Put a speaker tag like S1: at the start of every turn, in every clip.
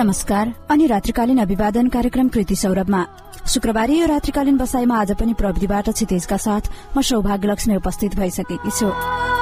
S1: नमस्कार अनि रात्रिकालीन अभिवादन कार्यक्रम कृति सौरभमा शुक्रबारी यो रात्रिकालीन बसाईमा आज पनि प्रविधिबाट क्षितिजका साथ म सौभाग्य लक्ष्मी उपस्थित भइसकेकी छु।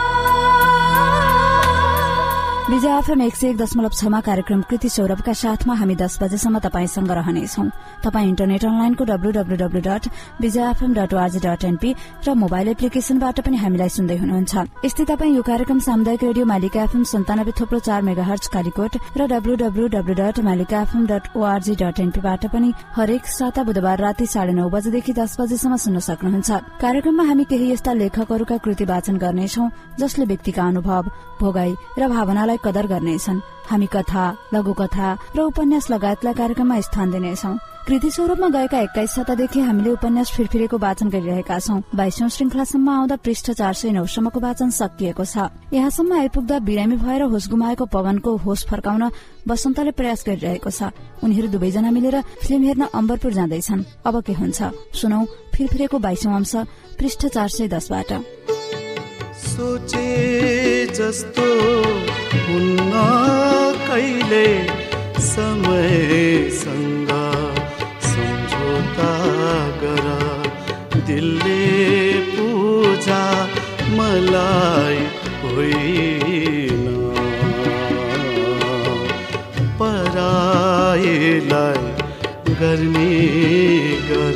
S1: विजय एफएम 101.6 कार्यक्रम कृति सौरभका साथमा हामी 10 बजेसम्म तपाईंसँग रहनेछौ। तपाई इन्टरनेट अनलाइनको www.vijayfm.org.np र मोबाइल एप्लिकेशनबाट पनि हामीलाई सुन्दै हुनुहुन्छ। यस्तै तपाई यो कार्यक्रम सामुदायिक रेडियो मालिका एफएम 97.4 मेगाहर्ज कालीकोट र www.malikafm.org.np बाट पनि हरेक साता बुधबार राति 9:30 बजेदेखि 10 बजेसम्म सुन्न सक्नुहुन्छ। कार्यक्रममा हामी केही यस्ता लेखकहरूका कृति वाचन गर्नेछौ जसले व्यक्तिका अनुभव, भोगाई र भावनालाई कदर गर्नेछन्। हामी कथा, लघुकथा र उपन्यास लगायतलाई कार्यक्रममा स्थान दिनेछौं। कृति सौरभमा गएका 21 सातादेखि हामीले उपन्यास फिरफिरेको वाचन गरिरहेका छौं। 22औं श्रृंखलासम्म आउँदा पृष्ठ 409 सम्मको वाचन सकिएको छ। यहाँसम्म आइपुग्दा बिरामी भएर होस गुमाएको पवनको होस फर्काउन बसन्तले प्रयास गरिरहेको छ। उनीहरू दुवैजना मिलेर फिल्म हेर्न अम्बरपुर जाँदैछन्। अब के हुन्छ सुनौ फिरफिरेको 22औं अंश पृष्ठ 410 बाट।
S2: सोचे जस्तो हुन्न कहिले समयसँग सम्झौता गर, दिलले पूजा मलाई होइन, पराईलाई गर्मी गर।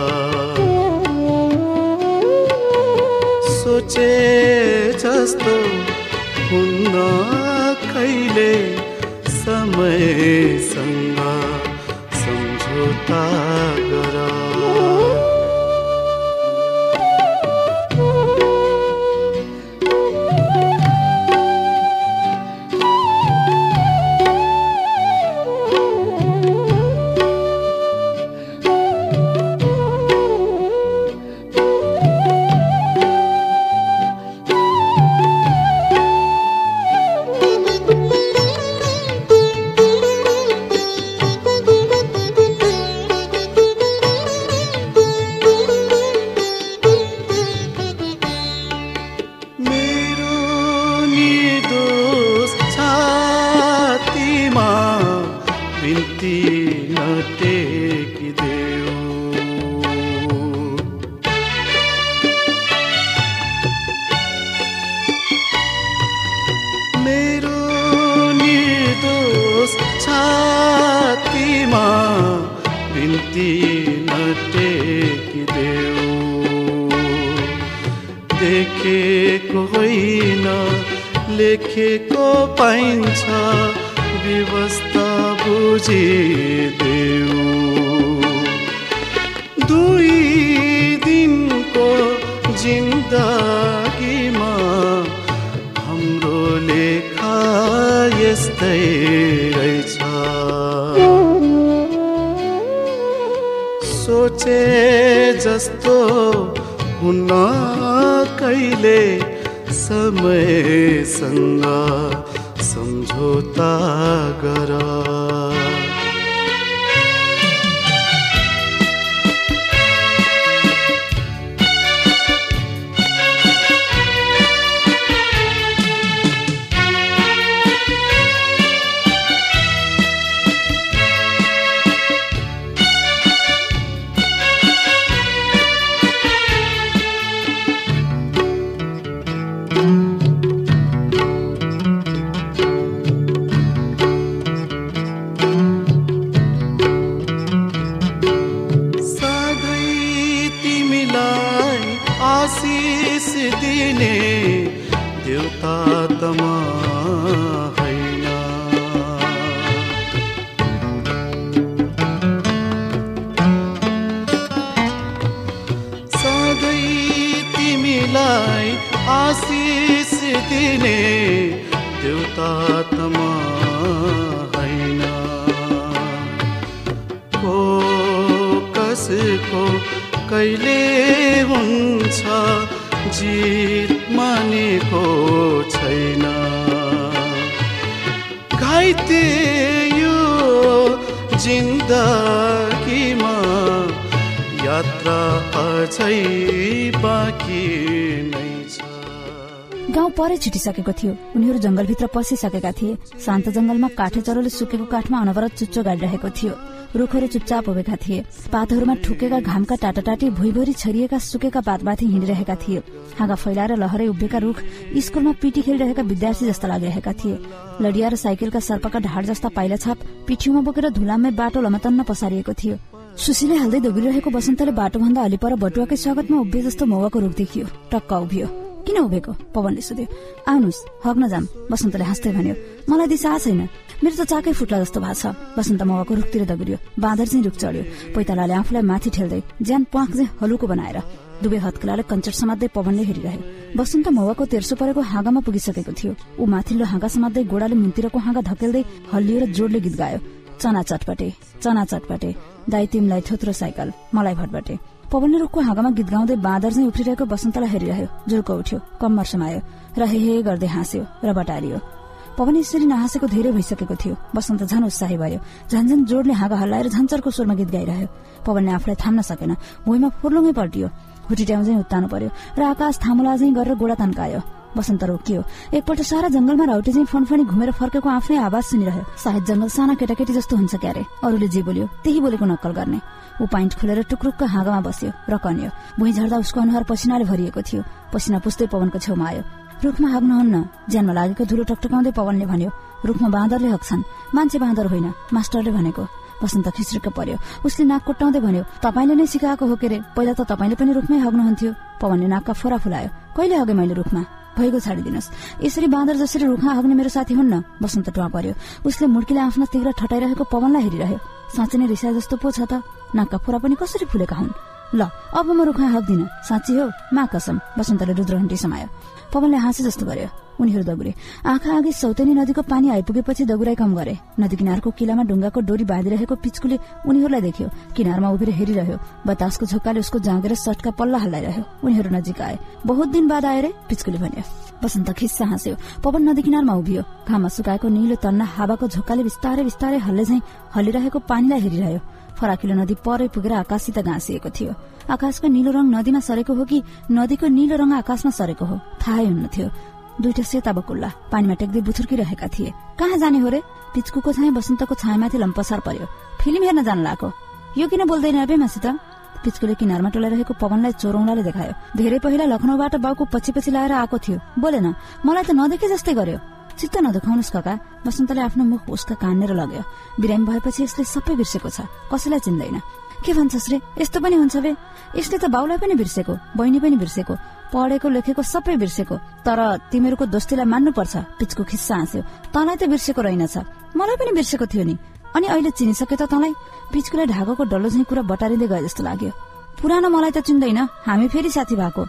S2: सोचे जस्तो हुन्न कहिले समयसँग सम्झौता गर। देखेको होइन लेखेको पाइन्छ, व्यवस्था बुझिदेऊ। 2 दिनको जिन्दगीमा हाम्रो लेखा यस्तै रहेछ। सोचे जस्तो हुन्न कहिले समयसँग सम्झौता गर। आशीष दिने देउता त म हैन, को कसको कहिले हुन्छ जित मानेको छैन। घाइते यो जिन्दगीमा यात्रा अझै बाँकी नै छ।
S1: गाउँ परै छुटिसकेको थियो। उनीहरू जंगलभित्र पसिसकेका थिए। शान्त जंगलमा काठे चरोले सुकेको काठमा अनवरत चुच्चो गाडिरहेको थियो। रुखहरू चुपचाप उभेका थिए। पातहरूमा ठुकेका घामका टाटाटाटी भुइँभरि छरिएका सुकेका पातमाथि हिँडिरहेका थिए। हाँगा फैलाएर लहरै उभिएका रुख स्कूलमा पिटी खेलिरहेका विद्यार्थी जस्ता लागिरहेका थिए। लडिया र साइकलका सर्पका ढाड जस्ता पाइला छाप पिठ्यूमा बोकेर धुलामै बाटो लमतन्न पसारिएको थियो। सुशीले हाल्दै दौडिरहेको बसन्तले बाटोभन्दा अलि पर बटुवाकै स्वागतमा उभिए जस्तो मौवाको रुख देखियो। टक्क उभियो। किन उभिएको? पवनले सोध्यो। आउनुस्, हग्न जाम, बसन्तले हाँस्दै भन्यो। मलाई दिशा छैन, मेरो त चाकै फुट्ला जस्तो भएको छ। बसन्त मौवाको रुखतिर दगुरियो। बाँदर चाहिँ रुख चढ्यो। पैतालाले आफूलाई माथि ठेल्दै ज्यान प्वाख चाहिँ हलुको बनाएर दुवै हत्केलाले कञ्चर समात्दै पवनले हेरिरह्यो। बसन्त मौवाको तेर्सो परेको हाँगामा पुगिसकेको थियो। ऊ माथिल्लो हाँगा समात्दै गोडाले मुन्तिरको हाँगा धकेल्दै हल्लियो र जोडले गीत गायो। चना चटपटे दाइ तिमीलाई थोत्रो साइकल, मलाई भटबटे। पवनले रुखको हाँगामा गीत गाउँदै बाँदर चाहिँ उफ्रिरहेको बसन्तलाई हेरिरह्यो। जुर्को उठ्यो, कम्मर समायो र हे गर्दै हाँस्यो र बटारियो। पवन यसरी नहाँसेको धेरै भइसकेको थियो। बसन्त झन उत्साही भयो। झन्झन जोडले हाँगा हल्लाएर झन्चरको स्वरमा गीत गाइरह्यो। पवनले आफूलाई थाम्न सकेन। भुइँमा फुर्लुङ्गै पल्टियो। हुटिट्याउ चाहिँ उत्तानु पर्यो र आकाश थामुला चाहिँ गरेर गोडा तन्कायो। बसन्त रोकियो। एकपल्ट सारा जंगलमा राउटे चाहिँ फनफनी घुमेर फर्केको आफ्नै आवाज सुनिरह्यो। सायद जंगल साना केटाकेटी जस्तो हुन्छ क्यारे। अरूले जे बोल्यो त्यही बोलेको नक्कल गर्ने। ऊ पाइन्ट खोलेर टुक्रुक्क हाँगामा बस्यो र कन्यो। भुइँ झर्दा उसको अनुहार पसिनाले भरिएको थियो। पसिना पुस्दै पवनको छेउमा आयो। रुखमा हाग्नुहुन्न, ज्यानमा लागेको धुलो टकटकाउँदै पवनले भन्यो। रुखमा बाँदरले हग्छन्, मान्छे बाँदर होइन, मास्टरले भनेको। बसन्त खिस्रिक्क पर्यो। उसले नाक कोट्टाउँदै भन्यो, तपाईले नै सिकाएको हो के रे? पहिला त तपाईले पनि रुखमै हग्नुहुन्थ्यो। पवनले नाकका फोरा फुलायो। कहिले हगे मैले रुखमा? भइगो छाडिदिनुहोस्। यसरी बाँदर जसरी रुखमा हग्ने मेरो साथी हुन्न। बसन्त टुवा पर्यो। उसले मुड्कीले आफ्नो तिग्रा ठटाइरहेको पवनलाई हेरिरह्यो। साँच्चै नै रिसा जस्तो पो छ त। नाकका फोरा पनि कसरी फुलेका हुन्? ल अब म रुखमा हग्दिन। साँच्ची हो? मा कसम। बसन्तले रुद्रहन्टी समायो। पवनले हाँसे जस्तो गर्यो। उनीहरू दगुरे। आँखा अघि सौतेनी नदीको पानी आइपुगेपछि दगुराई कम गरे। नदी किनारको किलामा ढुङ्गाको डोरी बाँधिरहेको पिच्कुले उनीहरूलाई देख्यो। किनारमा उभिएर हेरिरह्यो। बतासको झोक्काले उसको जाँगेर सर्टका पल्ला हल्लाइरह्यो। उनीहरू नजिक आए। बहुत दिन बाद आए रे, पिच्कुले भन्यो। बसन्त खिस्सा हाँस्यो। पवन नदी किनारमा उभियो। घाममा सुकाएको निलो तन्ना हावाको झोक्काले बिस्तारै बिस्तारै हल्ले झैं हल्लिरहेको पानीलाई हेरिरह्यो। फराकिलो नदी परै पुगेर आकाशसित गाँसिएको थियो। आकाशको निलो रंग नदीमा सरेको हो कि नदीको निलो रंग आकाशमा सरेको हो थाहै हुन्न थियो। दुईटा सेता बकुल्ला पानीमा टेक्दै बुथुर्किरहेका थिए। कहाँ जाने हो रे? पिच्कुको छाया बसन्तको छायामाथि लम्पसार पर्यो। फिल्म हेर्न जान लागेको। यो किन बोल्दैन बे मसित? पिच्कुले किनारमा टोलाइरहेको पवनलाई चोरौँलाले देखायो। धेरै पहिला लखनऊबाट बाउको पछि पछि लाएर आएको थियो। बोलेन, मलाई त नदेखे जस्तै गर्यो। चित्त नदुखाउनुस् काका। बसन्तले आफ्नो मुख उसका कानेर लग्यो। बिरामी भएपछि यसले सबै बिर्सेको छ, कसैलाई चिन्दैन। के भन्छस् रे? यस्तो पनि हुन्छ बे? यसले त बाउलाई पनि बिर्सेको, बहिनी पनि बिर्सेको, पढेको लेखेको सबै बिर्सेको। तर तिमीहरूको दोस्तीलाई मान्नुपर्छ। पिच्कु खिस्सा हाँस्यो। तँलाई त बिर्सेको रहेनछ, मलाई पनि बिर्सेको थियो नि। अनि अहिले चिनिसके त तँलाई? पिच्कुलाई ढाकाको डल्लो झैं कुरा बटारिँदै गए जस्तो लाग्यो। पुरानो मलाई त चिन्दैन, हामी फेरि साथी भएको।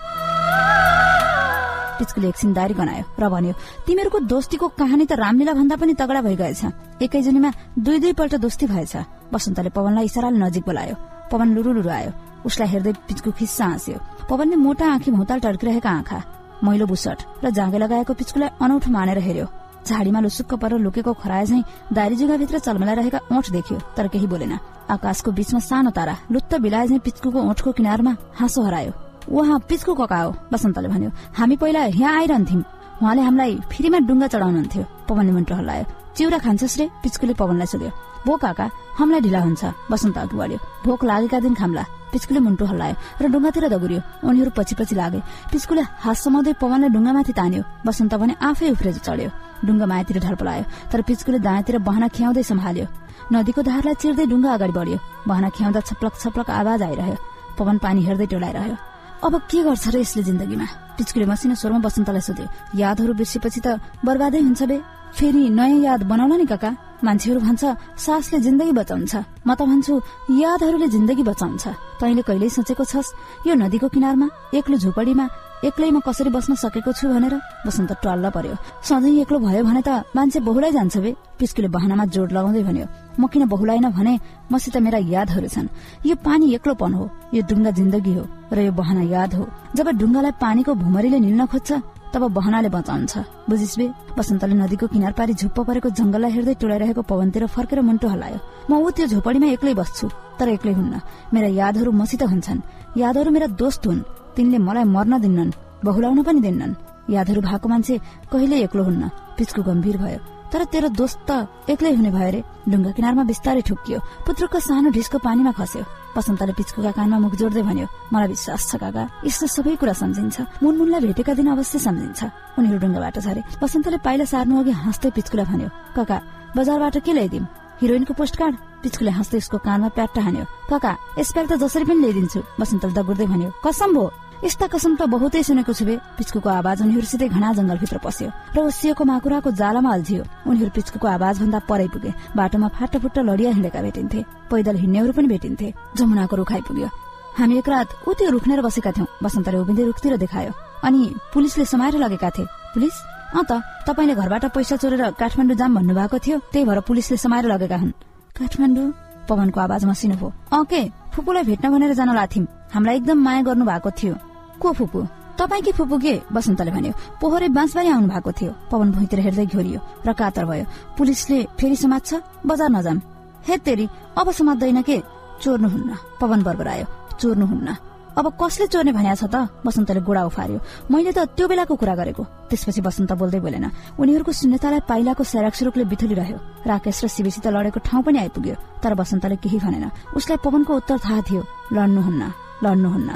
S1: पिच्कुले एकछिन दारी गनायो र भन्यो, तिमीहरूको दोस्तीको कहानी त रामलीला भन्दा पनि तगडा भइगएछ। एकैजनीमा दुई पल्ट दोस्ती भएछ। बसन्तले पवनलाई इसाराले नजिक बोलायो। पवन लुरु आयो। उसलाई हेर्दै पिच्कु खिस्सा हाँस्यो। पवनले मोटा आँखी भौताल टड्किरहेका आँखा, मैलो बुसट र जाँगे लगाएको पिच्कुलाई अनौठो मानेर हेर्यो। झाडीमा लुसुक्क पर लुकेको खराए झैं दारी जुगाभित्र चलमलाइरहेका ओठ देख्यो, तर केही बोलेन। आकाशको बीचमा सानो तारा लुत्त बिलाए झैं पिच्कुको ओठको किनारमा हाँसो हरायो। उहाँ पिच्कु कका हो, बसन्तले भन्यो। हामी पहिला यहाँ आइरहन्थ्यौं, उहाँले हामीलाई फ्रीमा डुङ्गा चढाउनुहुन्थ्यो। पवनले मुन्टो हल्लायो। चिउरा खान्छस् रे? पिच्कुले पवनलाई सोध्यो। भो काका, हामीलाई ढिला हुन्छ। बसन्त अघि बढ्यो। भोक लागेका दिन खाम्ला। पिच्कुले मुन्टो हल्लायो र डुङ्गातिर दगुर्यो। उनीहरू पछि पछि लागे। पिच्कुले हात समाउँदै पवनलाई डुङ्गामाथि तान्यो। बसन्त भने आफै उफ्रेर चढ्यो। डुङ्गा मायातिर ढल्पलायो, तर पिच्कुले दायाँतिर बहना खियाउँदै सम्हाल्यो। नदीको धारलाई चिर्दै डुङ्गा अगाडि बढ्यो। बहना खियाउँदा छप्लक छप्लक आवाज आइरह्यो। पवन पानी हेर्दै टोलाइरह्यो। अब के गर्छ र यसले जिन्दगीमा? पिच्कुले मसिनो स्वरमा बसन्तलाई सोध्यो। यादहरू बिर्सेपछि त बर्बादै हुन्छ बे। फेरि नयाँ याद बनाउला नि काका। मान्छेहरू भन्छ सासले जिन्दगी बचाउँछ, म त भन्छु यादहरूले जिन्दगी बचाउँछ। तैँले कहिल्यै सोचेको छस् यो नदीको किनारमा एक्लो झोपडीमा एक्लैमा कसरी बस्न सकेको छु भनेर? बसन्त टल्ल पर्यो। सधैँ एक्लो भयो भने त मान्छे बहुलाई जान्छ बे। पिच्कुले बहनामा जोड लगाउँदै भन्यो। म किन बहुलाइन भने मसित मेरा यादहरू छन्। यो पानी एक्लोपन हो, यो डुङ्गा जिन्दगी हो र यो बहना याद हो। जब डुङ्गालाई पानीको भुमरीले निल्न खोज्छ तब बहनाले बचाउँछ, बुझिस् बे? बसन्तले नदीको किनार पारी झुप्प परेको जंगललाई हेर्दै टोलाइरहेको पवनतिर फर्केर मुन्टो हल्लायो। म ऊ त्यो झोपडीमा एक्लै बस्छु, तर एक्लै हुन्न। मेरा यादहरू मसित हुन्छन्। यादहरू मेरा दोस्त हुन्। तिनले मलाई मर्न दिन्नन्, बहुलाउन पनि दिन्नन्। यादहरू भएको मान्छे कहिले एक्लो हुन्न। पिचको गम्भीर भयो। तर तेरो दोस्त त एक्लै हुने भयो रे। ढुङ्गा किनारमा बिस्तारै ठुक्कियो। पुत्रको सानो ढिस्को पानीमा खस्यो। बसन्तले पिचकुका कानमा मुख जोड्दै भन्यो, मलाई विश्वास छ काका, यस्तो सबै कुरा सम्झिन्छ। मुनमुनलाई भेटेका दिन अवश्य सम्झिन्छ। उनीहरू ढुङ्गाबाट झरे। बसन्तले पाइला सार्नु अघि हाँस्दै पिचकुलाई भन्यो, काका बजारबाट के ल्याइदिम? हिरोइनको पोस्ट कार्ड? पिचकुले हाँस्दै उसको कानमा प्याट्टा हान्यो। काका यसपालि त जसरी पनि ल्याइदिन्छु। बसन्तले दगुर्दै भन्यो, कसम भो? यस्ता कसम त बहुतै सुनेको छु बे। पिचकुको आवाज उनीहरूसितै घना जंगलभित्र पस्यो र ओसिएको माकुराको जालामा अल्झियो। उनीहरू पिचकुको आवाज भन्दा परै पुगे। बाटोमा फाटाफुट्टा लडिया हिँडेका भेटिन्थे। पैदल हिँड्नेहरू पनि भेटिन्थे। जमुनाको रुखाइ पुग्यो। हामी एक रात उति रुख्नेर बसेका थियौं। बसन्तले उभिँदै रुखतिर देखायो। अनि पुलिसले समाएर लगेका थिए। पुलिस? त तपाईले घरबाट पैसा चोरेर काठमाडौँ जाम भन्नु भएको थियो, त्यही भएर पुलिसले समाएर लगेका हुन्। काठमाडौँ? पवनको आवाज मसिनो भयो। के फुपूलाई भेट्न भनेर जान लाथिम। हामीलाई एकदम माया गर्नु भएको थियो। को फुपू? तपाईकी फुपू के? बसन्तले भन्यो। पोहोरे बाँसबारी आउनु भएको थियो। पवन भुइँतिर हेर्दै घोरियो र कातर भयो। पुलिसले फेरि समात्छ? बजार नजाम। हे तेरी, अब समात्दैन के? चोर्नुहुन्न। पवन बरबरायो। चोर्नुहुन्न? अब कसले चोर्ने भन्या छ त? बसन्तले गोडा उफार्यो। मैले त त्यो बेलाको कुरा गरेको। त्यसपछि बसन्त बोल्दै बोलेन। उनीहरूको शून्यतालाई पाइलाको सेराक्सुरुकले बिथुलिरह्यो। राकेश र शिविसित लडेको ठाउँ पनि आइपुग्यो। तर बसन्तले केही भनेन। उसलाई पवनको उत्तर थाहा थियो, लड्नुहुन्न, लड्नुहुन्न।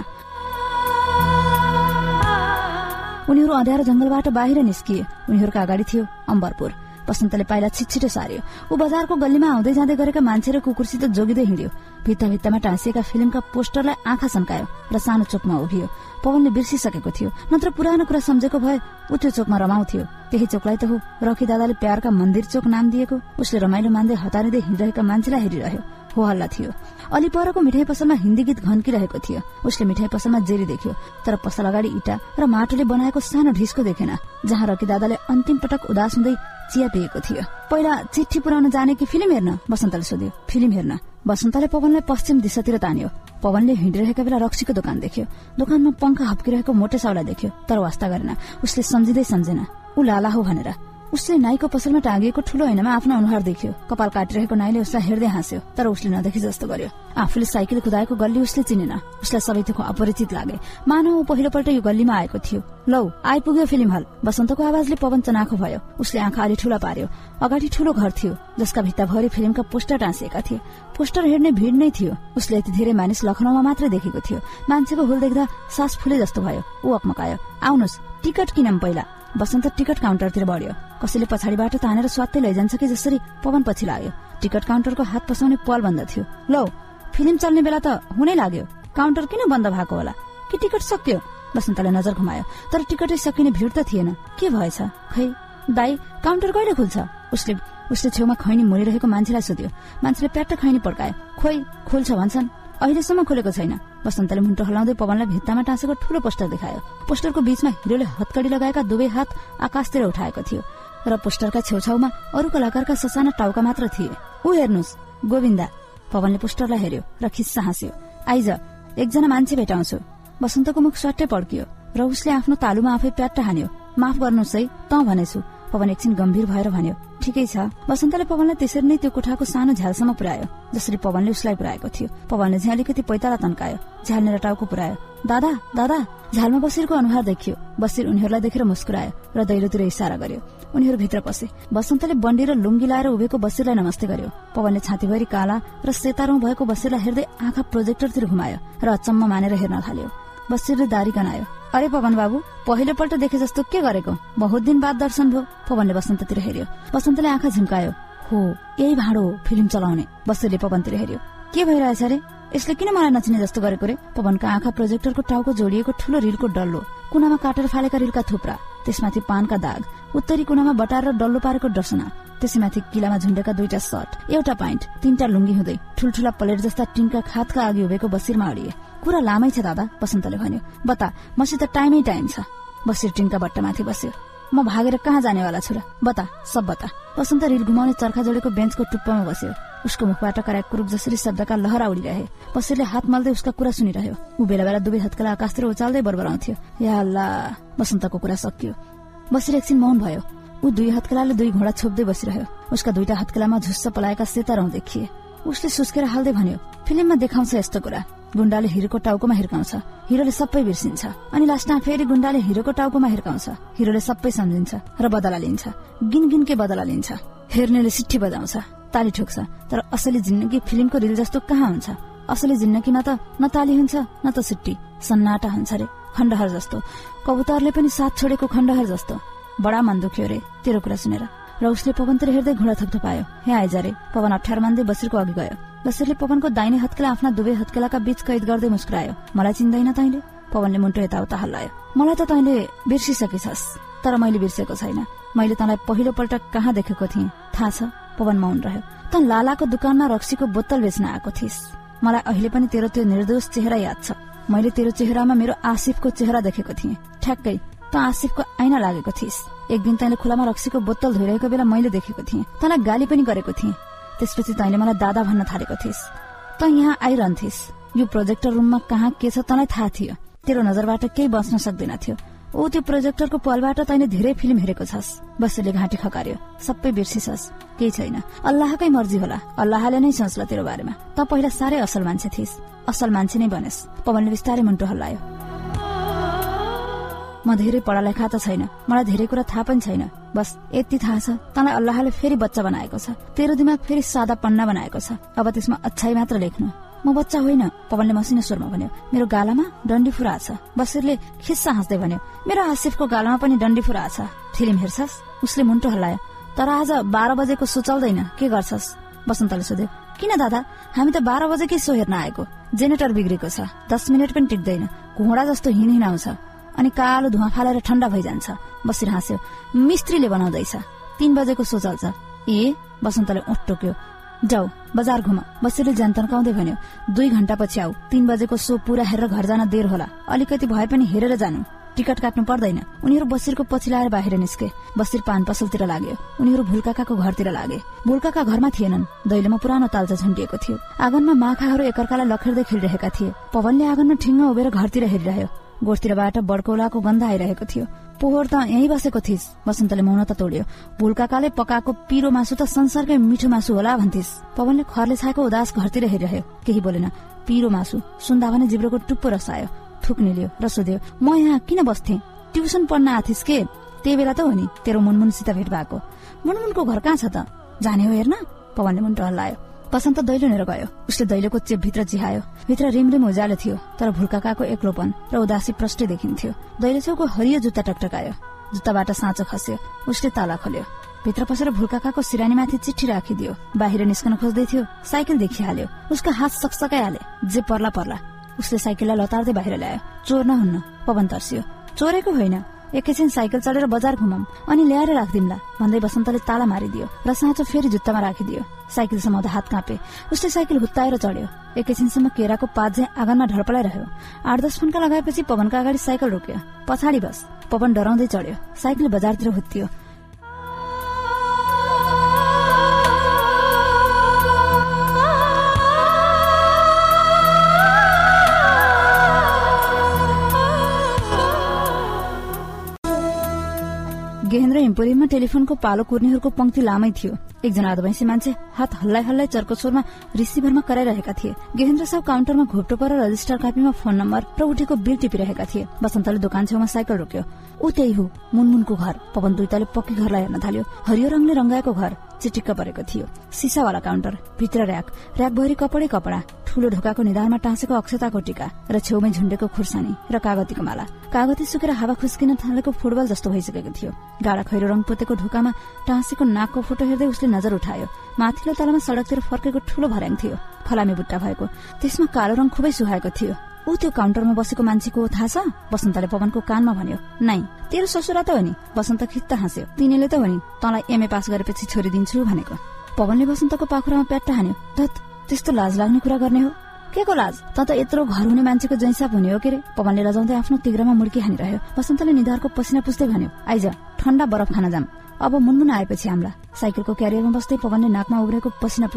S1: उनीहरू अँध्यारो जंगलबाट बाहिर निस्किए। उनीहरूका अगाडि थियो अम्बरपुर। बसन्तले पाइला छिटछिटो सार्यो। ऊ बजारको गल्लीमा आउँदै जाँदै गरेका मान्छे र कुकुरसित जोगिँदै हिँड्यो। भित्ता भित्तामा टाँसिएका फिल्मका पोस्टरलाई आँखा सन्कायो र सानो चोकमा उभियो। पवनले बिर्सिसकेको थियो, नत्र पुरानो कुरा सम्झेको भए ऊ त्यो चोकमा रमाउँथ्यो। त्यही चोकलाई त हो रकी दादाले प्यारका मन्दिर चोक नाम दिएको। उसले रमाइलो मान्दै हतारिँदै हिँडिरहेका मान्छेलाई हेरिरह्यो। हो हल्ला थियो। अलि परको मिठाई पसलमा हिन्दी गीत घन्किरहेको थियो। उसले मिठाई पसलमा जेरी देख्यो, तर पसल अगाडि इटा र माटोले बनाएको सानो ढिस्को देखेन, जहाँ रकी दादाले अन्तिम पटक उदास हुँदै चिया पिएको थियो। पहिला चिठी पुर्याउन जाने कि फिल्म हेर्न? बसन्तले सोध्यो। फिल्म हेर्न। बसन्तले पवनलाई पश्चिम दिशातिर तान्यो। पवनले हिँडिरहेका बेला रक्सीको दोकान देख्यो। दोकानमा पंखा हप्किरहेको मोटे साउला देख्यो, तर वास्ता गरेन। उसले सम्झिँदै सम्झेन ऊ लाला हो भनेर। उसले नाईको पसलमा टाँगिएको ठूलो ऐनामा आफ्नो अनुहार देख्यो। कपाल काटिरहेको नाईले उसलाई हेर्दै हाँस्यो, तर उसले नदेखि जस्तो गर्यो। आफूले साइकल कुदाएको गल्ली उसले चिनेन। उसलाई सबै थोक अपरिचित लागे, मानव पहिलोपल्ट यो गल्लीमा आएको थियो। लौ आइपुग्यो फिल्म हल। बसन्तको आवाजले पवन चनाखो भयो। उसले आँखा अलि ठूला पार्यो। अगाडि ठूलो घर थियो, जसका भित्ताभरि फिल्मका पोस्टर टाँसिएका थिए। पोस्टर हेर्ने भीड़ नै थियो। उसले यति धेरै मानिस लखनऊमा मात्रै देखेको थियो। मान्छेको हुल देख्दा सास फुले जस्तो भयो। ऊ अकमकायो। आउनुहोस्, टिकट किनौँ पहिला। बसन्त टिकट काउन्टरतिर बढ्यो। कसैले पछाडिबाट तानेर स्वात्तै लैजान्छ कि जसरी पवन पछि लाग्यो। टिकट काउन्टरको हात पसाउने पल बन्द थियो। लौ फिल्म चल्ने बेला त हुनै लाग्यो, काउन्टर किन बन्द भएको होला? कि टिकट सक्यो? बसन्तले नजर घुमायो, तर टिकटै सकिने भीड़ त थिएन। के भएछ? खै दाई, काउन्टर कहिले खुल्छ? उसले छेउमा खैनी मोलिरहेको मान्छेलाई सोध्यो। मान्छेले प्याट्ट खैनी पड्कायो। खोइ खोल्छ भन्छन्, अहिलेसम्म खोलेको छैन। बसन्तले मुन्टो हलाउँदै पवनलाई भित्तामा टाँसेको ठूलो पोस्टर देखायो। पोस्टरको बीचमा हिरोले हतकडी लगाएका दुवै हात आकाशतिर उठाएको थियो र पोस्टरका छेउछाउमा अरू कलाकारका ससाना टाउका मात्र थिए। ऊ हेर्नुस्, गोविन्दा। पवनले पोस्टरलाई हेर्यो र खिस्सा हाँस्यो। आइज, एकजना मान्छे भेटाउँछु। बसन्तको मुख स्वाट्टै पड्कियो र उसले आफ्नो तालुमा आफै प्याट्ट हान्यो। माफ गर्नुहोस् है, त भनेछु। पवन एकछिन गम्भीर भएर भन्यो, ठिकै छ। बसन्तले पवनलाई त्यसरी नै त्यो कोठाको सानो झ्यालसम्म पुर्यायो, जसरी पवनले उसलाई पुर्याएको थियो। पवनले झ्याल अलिकति पैताला तन्कायो। झ्यालनेर टाउको पुर्यायो। दादा दादा। झ्यालमा बसिरको अनुहार देखियो। बसिर उनीहरूलाई देखेर मुस्कुरायो र दैलोतिर इसारा गर्यो। उनीहरू भित्र पसे। बसन्तले बन्डी र लुङ्गी लाएर उभिएको बसिरलाई नमस्ते गर्यो। पवनले छातीभरि काला र सेतारौं भएको बसिरलाई हेर्दै आँखा प्रोजेक्टरतिर घुमायो र अचम्म मानेर हेर्न थाल्यो। बसिरले दारी गनायो। अरे पवन बाबु, पहिलोपल्ट देखे जस्तो के गरेको? बहुत दिन बाद दर्शन भयो। पवनले बसन्ततिर हेर्यो। बसन्तले आँखा झुम्कायो। हो, यही भाँडो हो फिल्म चलाउने। बसिरले पवनतिर हेर्यो। के भइरहेछ रे? यसले किन मलाई नचिने जस्तो गरेको रे? पवनका आँखा प्रोजेक्टरको टाउको जोडिएको ठूलो रिलको डल्लो, कुनामा काटेर फालेका रिलका थुप्रा, त्यसमाथि पानका दाग, उत्तरी कुनामा बटार र डल्लो पारेको डसना, त्यसमाथि किलामा झुन्डेका दुईटा सर्ट, एउटा प्यान्ट, तीनटा लुङ्गी हुँदै ठूल्ठूला प्लेट जस्ता टिनका खातका अघि उभिएको बसिरमा अडिए। कुरा लामै छ दादा, बसन्तले भन्यो। बता, मसित टाइम छ। बसिर टिनका बट्टामाथि बस्यो। म भागेर कहाँ जानेवाला छु र? बता, सब बता। बसन्त रिल घुमाउने चर्खा जोडेको बेन्चको टुप्पोमा बस्यो। उसको मुखबाट कराक कुरुक जसरी शब्दका लहरा उडिरहे। बसिरले हात मल्दै उसका कुरा सुनिरह्यो। ऊ बेला बेला दुवै हत्केला आकाशतिर उचाल्दै बरबराउँथ्यो। या अल्लाह, बसन्तको कुरा सकियो। बसिर एकछिन मौन भयो। ऊ दुई हत्केलाले दुई घोडा छोप्दै बसिरह्यो। उसका दुईटा हत्केलामा झुस्स पलाएका सेता रौं देखिए। उसले सुस्केर हाल्दै भन्यो, फिल्ममा देखाउँछ यस्तो कुरा। गुण्डाले हिरोको टाउकोमा हिर्काउँछ, हिरोले सबै बिर्सिन्छ। अनि लास्टमा फेरि गुण्डाले हिरोको टाउकोमा हिर्काउँछ, हिरोले सबै सम्झिन्छ र बदला लिन्छ, गिनगिनकै बदला लिन्छ। हेर्नेले सिट्ठी बजाउँछ, ताली ठोक्छ। तर असली जिन्दगी फिल्मको रिल जस्तो कहाँ हुन्छ? असली जिन्दगीमा त न ताली हुन्छ न त सिट्टी, सन्नाटा हुन्छ रे, खण्डहर जस्तो। कबुतरले पनि साथ छोडेको खण्डहर जस्तो। बडा मन दुख्यो रे तेरो कुरा सुनेर। र उसले पवनतिर हेर्दै घुँडा थपथपायो। हे आइज रे। पवन अप्ठ्यारो मान्दै बसिरको अघि गयो। बसिरले पवनको दाहिने हत्केला आफ्ना दुवै हत्केलाका बीच कैद गर्दै मुस्कुरायो। मलाई चिन्दैन तैँले? पवनले मुन्टो यताउता हल्लायो। मलाई त तैँले बिर्सिसकेछस्, तर मैले बिर्सेको छैन। मैले तँलाई पहिलोपल्ट कहाँ देखेको थिएँ थाहा छ? पवन मौन रह्यो। तँ लालाको दुकानमा रक्सीको बोतल बेच्न आएको थिइस्। मलाई अहिले पनि तेरो त्यो निर्दोष चेहरा याद छ। मैले तेरो चेहरामा मेरो आसिफको चेहरा देखेको थिएँ। ठ्याक्कै तँ आसिफको ऐना लागेको थिइस्। एक दिन तैँले खुलामा रक्सीको बोतल धोइरहेको बेला मैले देखेको थिएँ। तँलाई गाली पनि गरेको थिएँ। त्यसपछि तैँले मलाई दादा भन्न थालेको थिइस्। तँ यहाँ आइरहन्थिस्। यो प्रोजेक्टर रुममा कहाँ के छ तँलाई थाहा थियो। तेरो नजरबाट केही बच्न सक्दैन थियो। ओ त्यो प्रोजेक्टरको पलबाट तैँले धेरै फिल्म हेरेको छस्। बसले घाँटी खकार्यो। सबै बिर्सिछस्, केही छैन। अल्लाहकै मर्जी होला। अल्लाहले नै सोच्ला तेरो बारेमा। तँ पहिला साह्रै असल मान्छे थिइस्। असल मान्छे नै बनेस्। पवनले बिस्तारै मुन्टो हल्लायो। म धेरै पढा लेखा त छैन, मलाई धेरै कुरा थाहा पनि छैन। बस यति थाहा छ तँलाई अल्लाहले फेरि बच्चा बनाएको छ। तेरो दिमाग फेरि सादा पन्ना बनाएको छ। अब त्यसमा अच्छाई मात्र लेख्नु। म बच्चा होइन, पवनले मसिनो स्वरमा भन्यो। मेरो गालामा डन्डी फुरा छ। बसिरले खिस्सा हाँस्दै भन्यो। मेरो आसिफको गालामा पनि डन्डी फुरा छ। फिल्म हेर्छस्? उसले मुन्टो हल्लायो। तर आज 12 बजेको सो चल्दैन, के गर्छस्? बसन्तले सोध्यो। किन दादा, हामी त 12 बजेकै सो हेर्न आएको। जेनेरेटर बिग्रेको छ, 10 मिनट पनि टिक्दैन। घोडा जस्तो हिँडाउँछ अनि कालो धुवा फालेर ठण्डा भइजान्छ। बसिर हाँस्यो। मिस्त्रीले बनाउँदैछ। 3 बजेको सो चल्छ। ए, बसन्तले ओठ टोक्यो। जाऊ बजार घुम। बसिरले ज्यान तन्काउँदै भन्यो। 2 घण्टा पछि आऊ। 3 बजेको सो पूरा हेरेर घर जान देर होला। अलिकति भए पनि हेरेर जानु। टिकट काट्नु पर्दैन। उनीहरू बसिरको पछि लाएर बाहिर निस्के। बसिर पान पसलतिर लाग्यो। उनीहरू भुलकाकाको घरतिर लागे। भुलकाका घरमा थिएनन्। दैलोमा पुरानो तालचा झुन्डिएको थियो। आँगनमा माखाहरू एकअर्कालाई लखेर्दै खेलिरहेका थिए। पवनले आँगनमा ठिङ्ग उभिएर घरतिर हेरिरह्यो। गोठतिरबाट बड्कौलाको गन्ध आइरहेको थियो। पोहोर त यहीँ बसेको थिइस्। बसन्तले मौनता तोड्यो। भुलकाकाले पकाएको पिरो मासु त संसारकै मिठो मासु होला भन्थिस्। पवनले खरले छाएको उदास घरतिर हेरिरह्यो। केही बोलेन। पिरो मासु सुन्दा भने जिब्रोको टुप्पो रसायो। थुक निल्यो र सोध्यो। म यहाँ किन बस्थे? ट्युसन पढ्न आथिस् के? त्यही बेला त हो नि तेरो मुनमुनसित भेट भएको। मुनमुनको घर कहाँ छ त? जाने हो हेर्न? पवनले मुन्टो हल्लायो। बसन्त दैलो लिएर गयो। उसले दैलोको चेपभित्र चिहायो। भित्र रिमरिम उज्यालो थियो, तर भुलकाकाको एक्लोपन र उदासी प्रष्टै देखिन्थ्यो। दैलो छेउको हरियो जुत्ता टकटकायो। जुत्ताबाट साँचो खस्यो। उसले ताला खोल्यो। भित्र पसेर भुलकाकाको सिरानीमाथि चिठी राखिदियो। बाहिर निस्कन खोज्दै थियो। साइकल देखिहाल्यो। उसको हात सकसकाइहाले। जे पर्ला पर्ला। उसले साइकललाई लतार्दै बाहिर ल्यायो। चोर नहुन्न। पवन तर्सियो। चोरेको होइन, एकैछिन साइकल चढेर बजार घुमौं अनि ल्याएर राखिदिउँला भन्दै बसन्तले ताला मारिदियो र साँचो फेरि जुत्तामा राखिदियो। साइकल समाउँदा हात काँपे। उसले साइकल हुत्ताएर चढ्यो। एकैछिनसम्म केराको पात झैं आँगनमा ढडपलाइरह्यो। 8-10 फन्का लगाएपछि पवनका अगाडि साइकल रोक्यो। पछाडि बस। पवन डराउँदै चढ्यो। साइकल बजारतिर हुत्तियो। गेहेन्द्र इम्पोरियममा टेलिफोनको पालो कुर्नेहरूको पंक्ति लामै थियो। एकजना आदिवासी मान्छे हात हल्लाइ हल्लाइ चर्को स्वरमा रिसिभरमा कराइरहेका थिए। गेहेन्द्र साहब काउन्टरमा घोप्टो पर रजिस्टर कापीमा फोन नम्बर र उठेको बिल टिपिरहेका थिए। बसन्तले दोकान छेउमा साइकल रोक्यो। ऊ त्यही हो, मुनमुनको घर। पवन दुईताले पक्की घरलाई हेर्न थाल्यो। हरियो रङले रंगाएको घर चिटिक्क परेको थियो। सिसावाला काउन्टर, भित्र र्याक, र्याकभरि कपडै कपडा, ठूलो ढोकाको निधारमा टाँसेको अक्षताको टीका र छेउमै झुन्डेको खुर्सानी र कागतीको माला। कागती सुकेर हावा खुस्किन थालेको फुटबल जस्तो भइसकेको थियो। गाडा खैरो रङ पोतेको ढोकामा टाँसेको नाकको फोटो हेर्दै उसले नजर उठायो। माथिल्लो तलामा सड़कतिर फर्केको ठूलो भर्याङ थियो, फलामे बुट्टा भएको। त्यसमा कालो रङ खुबै सुहाएको थियो। ऊ त्यो काउन्टरमा बसेको मान्छेको थाहा छ? बसन्तले पवनको कानमा भन्यो। नाइ, तेरो ससुरा त हो नि। बसन्त खित्त हाँस्यो। तिनीले त हो नि तँलाई एमए पास गरेपछि छोरी दिन्छु भनेको। पवनले बसन्तको पाखुरामा प्याट्टा हान्यो। त्यस्तो लाज लाग्ने कुरा गर्ने हो? के को लाज? त यत्रो घर हुने मान्छेको जैसाप हुने हो के रे? पवनले लजाउँदै आफ्नो तिग्रामा मुड्की हानिरह्यो। बसन्तले निधारको पसिना पुस्दै भन्यो। आइज ठण्डा बरफ खान जाम। अब मुनमुन आएपछि हाम्ला। साइकलको क्यारियरमा बस्दै पवनले नाकमा उब्रेको पसिना पुछ्यो।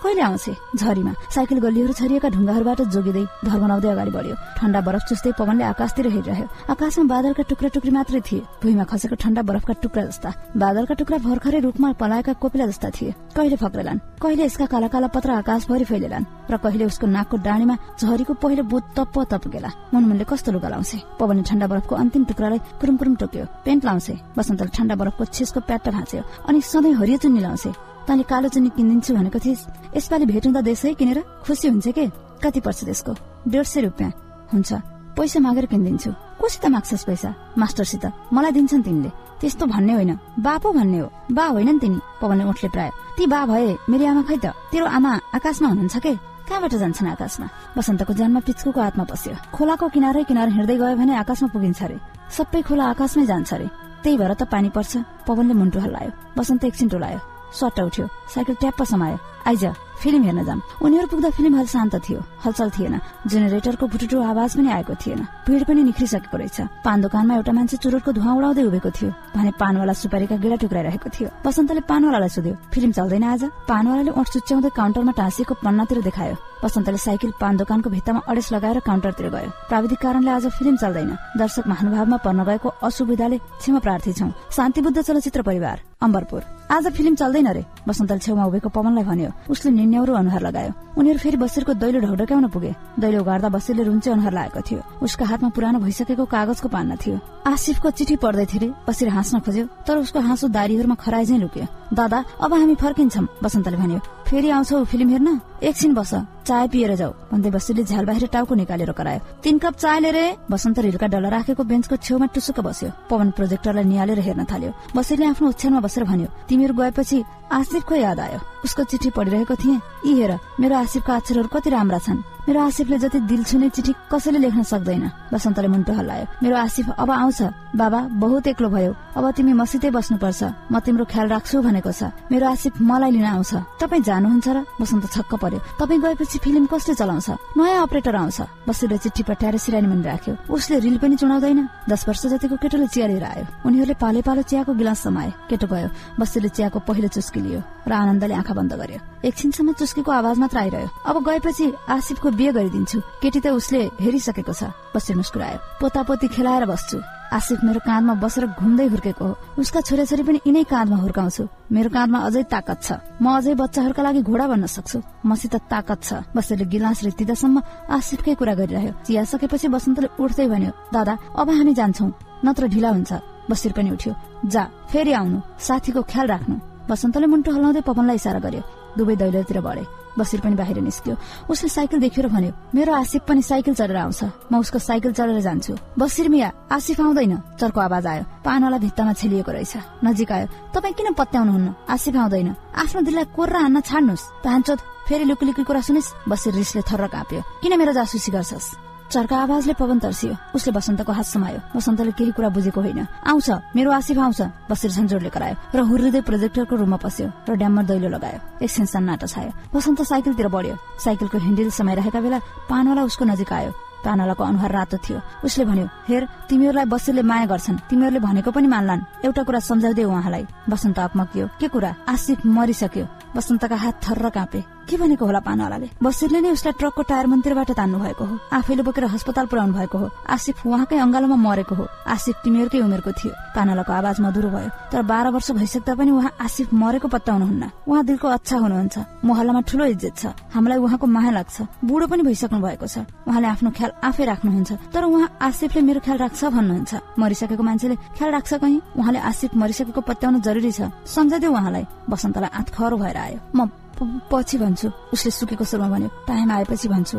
S1: कहिले आउँछे? झरीमा साइकल गल्लीहरू छरिएका ढुङ्गाहरूबाट जोगिँदै घर बनाउँदै अगाडि बढ्यो। ठण्डा बरफ चुस्दै पवनले आकाशतिर हेरिरह्यो। आकाशमा बादलका टुक्रा टुक्री मात्रै थिए, भुइँमा खसेको ठण्डा बरफका टुक्रा जस्ता। बादलका टुक्रा भर्खरै रुखमा पलाएका कोपिला जस्ता थिए। कहिले फक्रेलान्, कहिले यसका काला काला पत्र आकाशभरि फैलेलान् र कहिले उसको नाकको डाँडीमा झरीको पहिलो बुँद तप्प तपकेला। मनमुनले कस्तो लुगा लाउँछे? पवनले ठण्डा बरफको अन्तिम टुक्रालाई कुरुम कुरुम टोक्यो। पेन्ट लाउँछे? बसन्तले ठण्डा बरफको छेसको प्याट्टा भाँच्यो। अनि सधैँ हरियो चुन्नी लाउँछे? तैँले कालो चुन्नी किनिदिन्छु भनेको थिइस्, यसपालि भेट हुँदा देशै किनेर खुसी हुन्छ के? कति पर्छ त्यसको? 150 रुपियाँ हुन्छ। पैसा मागेर किनिदिन्छु। कोसित माग्छस् पैसा? मास्टरसित। मलाई दिन्छन् तिनले। त्यस्तो भन्ने होइन, बा पो भन्ने हो। बा होइनन् तिनी? पवनले ओठले प्रायो। ती बा भए मेरी आमा खै त? तेरो आमा आकाशमा हुनुहुन्छ के? कहाँबाट जान्छन् आकाशमा? बसन्तको ज्यानमा पिच्कुको हातमा पस्यो। खोलाको किनारै किनार हिँड्दै गयो भने आकाशमा पुगिन्छ रे। सबै खोला आकाशमै जान्छ रे। त्यही भएर त पानी पर्छ। पवनले मुन्टु हल्लायो। बसन्त एकछिन टोलायो, सट्ट उठ्यो, साइकल ट्याप्प समायो। आइज फिल्म हेर्न जाम। उनीहरू पुग्दा फिल्म हल शान्त थियो, हलचल थिएन। जेनेरेटरको भुटुटु आवाज पनि आएको थिएन। भिड पनि निख्रिसकेको रहेछ। पान दोकानमा एउटा मान्छे चुरोटको धुवा उडाउँदै उभिएको थियो भने पानवाला सुपारीका गेडा टुक्राइरहेको थियो। बसन्तले पानवालालाई सोध्यो, फिल्म चल्दैन आज? पानवालाले ओठ चुच्याउँदै काउन्टरमा टाँसिएको पन्नातिर देखायो। बसन्तले साइकल पान दोकानको भित्तामा अडेस लगाएर काउन्टरतिर गयो। प्राविधिक कारणले आज फिल्म चल्दैन। दर्शक महानुभावमा पर्न गएको असुविधाले क्षमा प्रार्थी छौं। शान्तिबुद्ध चलचित्र परिवार, अम्बरपुर। आज फिल्म चल्दैन रे, बसन्तले छेउमा उभिएको पवनलाई भन्यो। उसले निन्याउरो अनुहार लगायो। उनीहरू फेरि बसिरको दैलो ढौढक्याउन पुगे। दैलो गाड्दा बसिरले रुन्चे अनुहार लागेको थियो। उसका हातमा पुरानो भइसकेको कागजको पान्ना थियो। आसिफको चिठी पढ्दै थिए। बसिर हाँस्न खोज्यो, तर उसको हाँसो दारीहरूमा खराइ झैं लुक्यो। दादा, अब हामी फर्किन्छौं, बसन्तले भन्यो। फेरि आउँछौ फिल्म हेर्न? एकछिन बस, चाय पिएर जाऊ भन्दै बसिरले झ्याल बाहिर टाउको निकालेर करायो। 3 कप चाय लिएर। बसन्त रिलका डल्ला राखेको बेन्चको छेउमा टुसुक्क बस्यो। पवन प्रोजेक्टरलाई निहालेर हेर्न थाल्यो। बसिरले आफ्नो ओछ्यानमा बसेर भन्यो, तिमीहरू गएपछि आसिफको याद आयो। उसको चिठी पढिरहेको थिएँ। यी हेर, मेरो आसिफका अक्षरहरू कति राम्रा छन्। मेरो आसिफले जति दिल छुने चिठी कसैले लेख्न सक्दैन। बसन्तले मुन्टो हल्लायो। मेरो आसिफ अब आउँछ। बाबा, बहुत एक्लो भयो। अब तिमी मसितै बस्नुपर्छ। म तिम्रो ख्याल राख्छु भनेको छ। मेरो आसिफ मलाई लिन आउँछ। तपाईँ जानुहुन्छ र? बसन्त छक्क पर्यो। तपाईँ गएपछि फिल्म कसले चलाउँछ? नयाँ अपरेटर आउँछ। बसिरले चिठी पठाएर सिरानी मुनि राख्यो। उसले रिल पनि चुनाउँदैन। 10 वर्ष जतिको केटोले चिया लिएर आयो। उनीहरूले पाले पालो चियाको गिलास समाए। केटो गयो। बसिरले चियाको पहिलो चुस्की लियो र आनन्दले आँखा बन्द गर्यो। एकछिनसम्म चुस्कीको आवाज मात्र आइरह्यो। अब गएपछि आसिफको बिहे गरिदिन्छु। केटी त उसले हेरिसकेको छ। बसिर मुस्कुरायो। पोतापोती खेलाएर बस्छु। आसिफ मेरो काँधमा बसेर घुम्दै हुर्केको हो। उसका छोराछोरी पनि यिनै काँधमा हुर्काउँछु। मेरो काँधमा अझै ताकत छ। म अझै बच्चाहरूका लागि घोडा बन्न सक्छु। मसित ताकत छ। बसन्तले गिलास रित्तिदासम्म आसिफकै कुरा गरिरह्यो। चिया सकेपछि बसन्तले उठ्दै भन्यो, दादा, अब हामी जान्छौं, नत्र ढिला हुन्छ। बसिर पनि उठ्यो। जा, फेरि आउनु, साथीको ख्याल राख्नु। बसन्तले मुन्टो हल्लाउँदै पवनलाई इसारा गर्यो। दुवै दैलोतिर बढे। बसिर पनि बाहिर निस्क्यो। उसले साइकल देखेर भन्यो, मेरो आसिफ पनि साइकल चढेर आउँछ। म उसको साइकल चढेर जान्छु। बसिर मिया, आसिफ आउँदैन। चर्को आवाज आयो। पानवाला भित्तामा छेलिएको रहेछ। नजिक आयो। तपाईँ किन पत्याउनुहुन्न? आसिफ आउँदैन। आफ्नो दिललाई कोर्रा हान्न छाड्नुहोस्। तान्छोद, फेरि लुकीलुकी कुरा सुनिस्? बसिर रिसले थर्र काँप्यो। किन मेरो जासुसी गर्छस्? चर्का आवाजले पवन तर्सियो। उसले बसन्तको हात समायो। बसन्तले केही कुरा बुझेको होइन। आउँछ, मेरो आसिफ आउँछ। बसिर झन्झोडले करायो र हुर्रिँदै प्रोजेक्टरको रुममा पस्यो र ड्याममा दैलो लगायो। एकछिन सन्नाटो छायो। बसन्त साइकलतिर बढ्यो। साइकलको ह्यान्डल समाइरहेका बेला पानवाला उसको नजिक आयो। पानवालाको अनुहार रातो थियो। उसले भन्यो, हेर, तिमीहरूलाई बसिरले माया गर्छन्। तिमीहरूले भनेको पनि मान्लान्। एउटा कुरा सम्झाउँदै उहाँलाई। बसन्त अकमकियो। के कुरा? आसिफ मरिसक्यो। बसन्तका हात थर्र काँपे। के भनेको होला पानवालाले? बसिरले नै उसलाई ट्रकको टायर मन्दिरबाट तान्नु भएको हो। आफैले बोकेर अस्पताल पुर्याउनु भएको हो। आसिफ उहाँकै अंगालोमा मरेको हो। आसिफ तिमीहरूकै उमेरको थियो। पानवालाको आवाज मधुरो भयो। तर 12 वर्ष भइसक्दा पनि उहाँ आसिफ मरेको पत्ताउनुहुन्न। उहाँ दिलको अच्छा हुनुहुन्छ। मोहल्लामा ठूलो इज्जत छ। हामीलाई उहाँको माया लाग्छ। बुढो पनि भइसक्नु भएको छ। उहाँले आफ्नो ख्याल आफै राख्नुहुन्छ। तर उहाँ आसिफले मेरो ख्याल राख्छ भन्नुहुन्छ। मरिसकेको मान्छेले ख्याल राख्छ कहीँ? उहाँले आसिफ मरिसकेको पत्याउन जरुरी छ। सम्झाइदेऊ उहाँलाई। बसन्तलाई आँखरो भएर आयो। म पछि भन्छु, उसले सुकेको स्वरमा भन्यो। टाइम आएपछि भन्छु।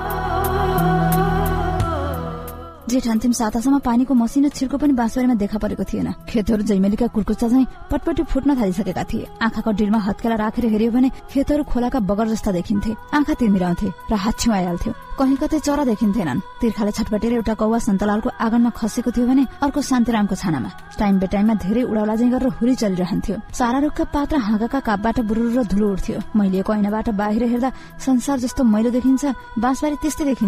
S1: जेठ अन्तिम सातासम्म पानीको मसिनो छिर्को पनि बाँसबारीमा देखा परेको थिएन। खेतहरू जैमेलीका कुर्कुच्चा झैं पटपटी फुट्न थालिसकेका थिए। आँखाको डिलमा हत्केला राखेर हेर्यो भने खेतहरू खोलाका बगर जस्ता देखिन्थे। आँखा तिर्मिराउँथे र हात छिउआइहाल्थ्यो। कहीँ कतै चरा देखिन्थेनन्। तिर्खाले छटपटेर एउटा कौवा सन्तलालको आँगनमा खसेको थियो भने अर्को शान्तिरामको छानामा। टाइम बेटाइममा धेरै उडाउला झैं गरेर हुरी चलिरहन्थ्यो। सारा रुखका पात र हाँगाका कापबाट बुरुरु धुलो उड्थ्यो। मैलिएको ऐनाबाट बाहिर हेर्दा संसार जस्तो मैलो देखिन्छ। बाँसबारी त्यस्तै देखिन्थ्यो।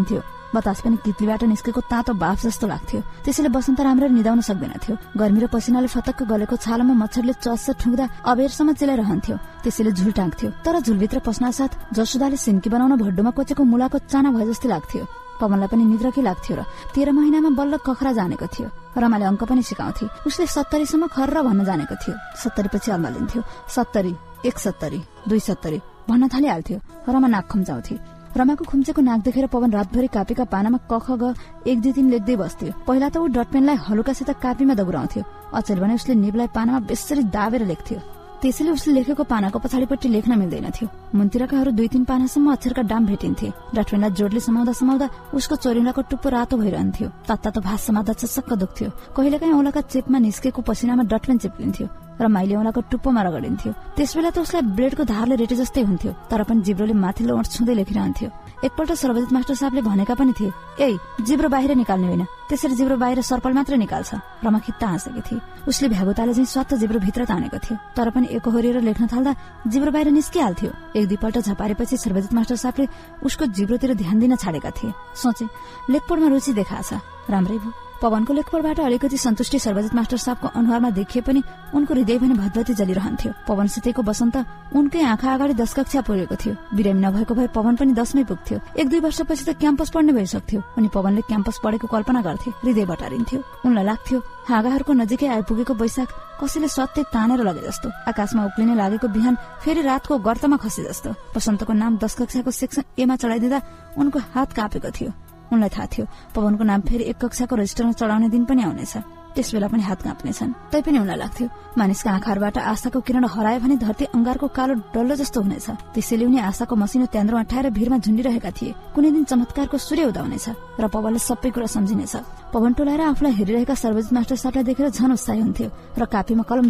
S1: बतास पनि कितलीबाट निस्केको तातो बाफ जस्तो लाग्थ्यो। त्यसैले बसन्त राम्ररी निदाउन सक्दैनथ्यो। गर्मी र पसिनाले फतक्क गलेको छालामा मच्छरले चस्स ठुङ्दा अबेरसम्म चिलाइरहन्थ्यो। त्यसैले झुल टाङ्थ्यो। तर झुलभित्र पस्नासाथ जसुदाले सिन्की बनाउन भड्डोमा कोचेको मुलाको चाना भए जस्तै लाग्थ्यो। पवनलाई पनि निद्रा के लाग्थ्यो र 13 महिनामा बल्ल कखरा जानेको थियो। रमाले अङ्क पनि सिकाउँथे। उसले 70 सम्म खर्र भन्न जानेको थियो। 70 पछि अल्मलिन्थ्यो। 70, 71, 270 भन्न थालिहाल्थ्यो। रमा नाक खुम्चाउँथे। रमाको खुम्चेको नाक देखेर पवन रातभरि कापीका पानामा क ख ग 1 2 3 लेख्दै बस्थ्यो। पहिला त ऊ डटपेनलाई हलुकासित कापीमा दगुराउँथ्यो। अचेल भने उसले निबलाई पानामा बेसरी दाबेर लेख्थ्यो। त्यसैले उसले लेखेको पानाको पछाडिपट्टि लेख्न मिल्दैनथ्यो। मुन्तिरकाहरू 2-3 पानासम्म अक्षरका डाम भेटिन्थे। डटपेनलाई जोडले समाउँदा उसको चोरिलाको टुप्पो रातो भइरहन्थ्यो। तातो भास समात्दा चस्सक्क दुख्थ्यो। कहिलेकाहीँ औलाका चेपमा निस्केको पसिनामा डटपेन चिप्लिन्थ्यो र माइले औलाको टुप्पोमा रगडिन्थ्यो। त्यसबेला त उसलाई ब्लेडको धारले रेटे जस्तै हुन्थ्यो। तर पनि जिब्रोले माथिल्लो ओठ छुँदै लेखिरहन्थ्यो। एकपल्ट सर्वजित मास्टर साहबले भनेका पनि थिए, "ए, जिब्रो बाहिर निकाल्ने होइन, त्यसरी जिब्रो बाहिर सर्पल मात्र निकाल्छ।" रमा खित्ता हाँसेकी थिए। उसले भ्यागुताले चाहिँ स्वात्त जिब्रो भित्र तानेको थियो। तर पनि एकहोरिएर लेख्न थाल्दा जिब्रो बाहिर निस्किहाल्थ्यो। 1-2 पल्ट झपारेपछि सर्वजित मास्टर साहबले उसको जिब्रोतिर ध्यान दिन छाडेका थिए। सोचे, लेखपढमा रुचि देखाछ, राम्रै भयो। पवनको लेखपढबाट अलिकति सन्तुष्टि सर्वजित मास्टर साहबको अनुहारमा देखिए पनि उनको हृदय भने भदभती जलिरहन्थ्यो। पवनसितैको बसन्त उनकै आँखा अगाडि 10 कक्षा पुगेको थियो। बिरामी नभएको भए पवन पनि 10मै पुग्थ्यो। 1-2 वर्षपछि त क्याम्पस पढ्ने भइसक्थ्यो। अनि पवनले क्याम्पस पढेको कल्पना गर्थे। हृदय बटारिन्थ्यो। उनलाई लाग्थ्यो हाँगाहरूको नजिकै आइपुगेको बैशाख कसैले सत्तै तानेर लगे जस्तो। आकाशमा उक्लिने लागेको बिहान फेरि रातको गर्तमा खसे जस्तो। बसन्तको नाम 10 कक्षाको सेक्सन एमा चढाइदिँदा उनको हात काँपेको थियो। उनलाई थाहा थियो पवनको नाम फेरि 1 कक्षाको रजिस्टरमा चढाउने दिन पनि आउनेछ। त्यसबेला पनि हात काँप्नेछन्। तैपनि उनलाई लाग्थ्यो मानिसका आँखाहरूबाट आशाको किरण हरायो भने धरती अंगारको कालो डल्लो जस्तो हुनेछ। त्यसैले उनी आशाको मसिनो त्यान्द्रो अठाएर भिरमा झुन्डिरहेका थिए। कुनै दिन चमत्कारको सूर्य उदाउनेछ र पवनले सबै कुरा सम्झिनेछ। पवन टोलाएर आफूलाई हेरिरहेका सर्वजित मास्टर साहबलाई देखेर झन उत्साही हुन्थ्यो र कापीमा कलम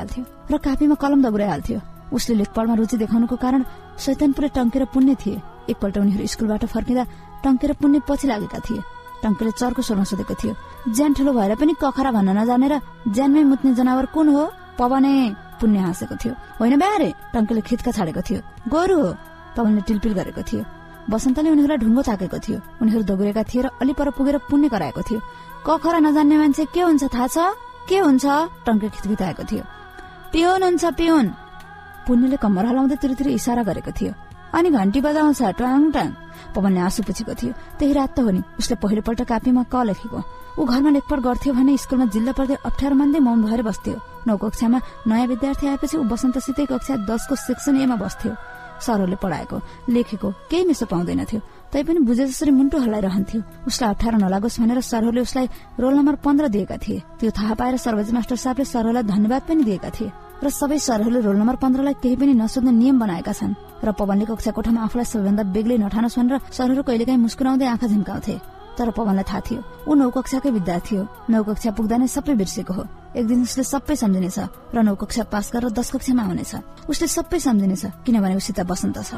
S1: दगुराइहाल्थ्यो। उसले लेखपढमा रुचि देखाउनुको कारण शैतानपुरै टंकेर पुन्ने थिए। एकपल्ट उनीहरू स्कुलबाट फर्किँदा टंकेर पुन्ने पछि लागेका थिए। टंकेले चर्को स्वरमा सोधेको थियो, "ज्यान ठुलो भएर पनि कखरा भन्न नजानेर ज्यानमै मुत्ने जनावर कुन हो?" पवने पुन्ने हाँसेको थियो। "होइन ब्यारे," टंकेले खित्का छाडेको थियो। "गोरु हो," पवनले टिलपिल गरेको थियो। बसन्तले उनीहरूलाई ढुङ्गो ताकेको थियो। उनीहरू दगुरेका थिए र अलि पर पुगेर पुन्ने कराएको थियो। "कखरा नजान्ने मान्छे के हुन्छ थाहा छ?" "के हुन्छ?" टंके खितखिताएको थियो। "पियोन हुन्छ, पियोन।" पुन्नेले कम्मर हलाउँदै तिरतिर इसारा गरेको थियो। "अनि घण्टी बजाउँछ, ट्वाङ ट्वाङ।" पवनले आँसु पुछेको थियो। त्यही रात त हो नि उसले पहिलोपल्ट कापीमा क लेखेको। ऊ घरमा लेखपढ गर्थ्यो भने स्कुलमा जिल्ला पर्दै अप्ठ्यारो मान्दै मौन भएर बस्थ्यो। 9 कक्षामा नयाँ विद्यार्थी आएपछि ऊ बसन्तसितै कक्षा 10 को सेक्सन एमा बस्थ्यो। सरहरूले पढाएको लेखेको केही मिसो पाउँदैनथ्यो। तैपनि बुझे जसरी मुन्टो हल्लाइरहन्थ्यो। उसलाई अप्ठ्यारो नलागोस् भनेर सरहरूले उसलाई रोल नम्बर 15 दिएका थिए। त्यो थाहा पाएर सर्वजित मास्टर साहबले सरहरूलाई धन्यवाद पनि दिएका थिए र सबै सरहरूले रोल नम्बर 15 लाई केही पनि नसोध्ने नियम बनाएका छन्। र पवनले कक्षा कोठामा आफूलाई सबैभन्दा बेग्लै नठानोस् भनेर सरहरू कहिलेकाहीँ मुस्कुराउँदै आँखा झिम्काउँथे। तर पवनलाई थाहा थियो ऊ 9 कक्षाकै विद्यार्थी हो। 9 कक्षा पुग्दा नै सबै बिर्सेको हो। एक दिन उसले सबै सम्झिनेछ र 9 कक्षा पास गरेर 10 कक्षामा आउनेछ। उसले सबै सम्झिनेछ किनभने उसित बसन्त छ।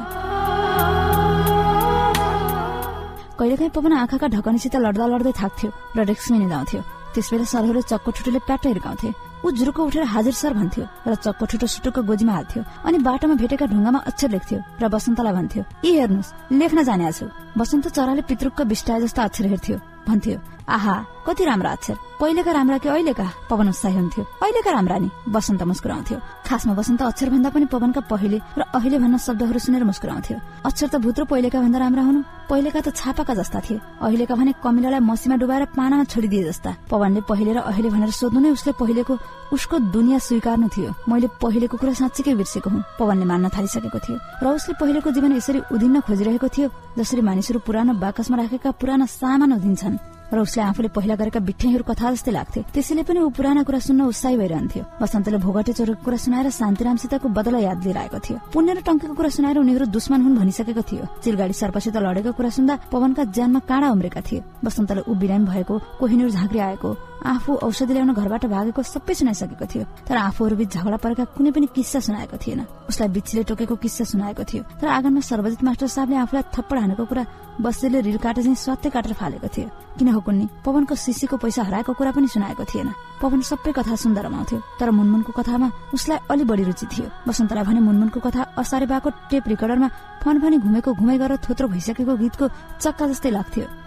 S1: कहिलेकाहीँ पवन आँखाका ढकनीसित लड्दै थाक्थ्यो र डेस्कमै निदाउँथ्यो। त्यसबेला सरहरूले चक्को ठुटोले प्याट्ट हिर्काउँथे। ऊ जुरुको उठेर हाजिर सर भन्थ्यो र चक्को ठुटो सुटुको गोजीमा हाल्थ्यो। अनि बाटोमा भेटेका ढुङ्गामा अक्षर लेख्थ्यो र बसन्तलाई भन्थ्यो, "यी हेर्नुस्, लेख्न जाने छु।" बसन्त चराले पितृकको बिस्टाए जस्तो अक्षर हेर्थ्यो। भन्थ्यो, "आहा, कति राम्रा अक्षर, पहिलेका राम्रा कि अहिलेका?" पवन उत्साही हुन्थ्यो। "अहिलेका राम्रा नि," बसन्त मुस्कुराउँथ्यो। खासमा बसन्त अक्षर भन्दा पनि पवनका पहिले र अहिले भन्न शब्दहरू सुनेर मुस्कुराउँथ्यो। अक्षर त भुत्रो पहिलेका भन्दा राम्रा हुनु। पहिलेका त छापाका जस्ता थिए, अहिलेका भने कमिलालाई मसीमा डुबाएर पानामा छोडिदिए जस्ता। पवनले पहिले र अहिले भनेर सोध्नु नै उसले पहिलेको उसको दुनियाँ स्वीकार्नु थियो। मैले पहिलेको कुरा साँच्चीकै बिर्सेको हुँ, पवनले मान्न थालिसकेको थियो। र उसले पहिलेको जीवन यसरी उधिन्न खोजिरहेको थियो जसरी मानिसहरू पुरानो बाकसमा राखेका पुराना सामान उधिन्छन्। र उसले आफूले पहिला गरेका बिट्ठैहरू कथा जस्तै लाग्थे। त्यसैले पनि ऊ पुराना कुरा सुन्न उत्साही भइरहन्थ्यो। बसन्तले भोगटे चोरको कुरा सुनाएर शान्तिरामसितको बदला याद लिएर आएको थियो। पुण्य र टंकेको कुरा सुनाएर उनीहरू दुश्मन हुन् भनिसकेको थियो। चिलगाडी सर्पसित लडेको कुरा सुन्दा पवनका ज्यानमा काँडा उम्रेका थिए। बसन्तले ऊ बिरामी भएको, कोहिनुर झाँक्री आएको, आफू औषधि ल्याउन घरबाट भागेको सबै सुनाइसकेको थियो। तर आफूहरूबीच झगडा परेका कुनै पनि किस्सा सुनाएको थिएन। उसलाई बिच्छीले टोकेको किस्सा सुनाएको थियो। तर आँगनमा सर्वजित मास्टर साहबले आफूलाई थप्पड हानेको कुरा बस्तीले रिल काटे चाहिँ स्वात्तै काटेर फालेको थियो। किन हो कुन्नी पवनको शिशीको पैसा हराएको कुरा पनि सुनाएको थिएन। पवन सबै कथा सुन्दा रमाउँथ्यो। तर मुनमुनको कथामा उसलाई अलि बढी रुचि थियो। बसन्तलाई भने मुनमुनको कथा असारे भएको टेप रेकर्डरमा फनफनी घुमेको घुमै गरेर थोत्रो भइसकेको गीतको चक्का जस्तै लाग्थ्यो।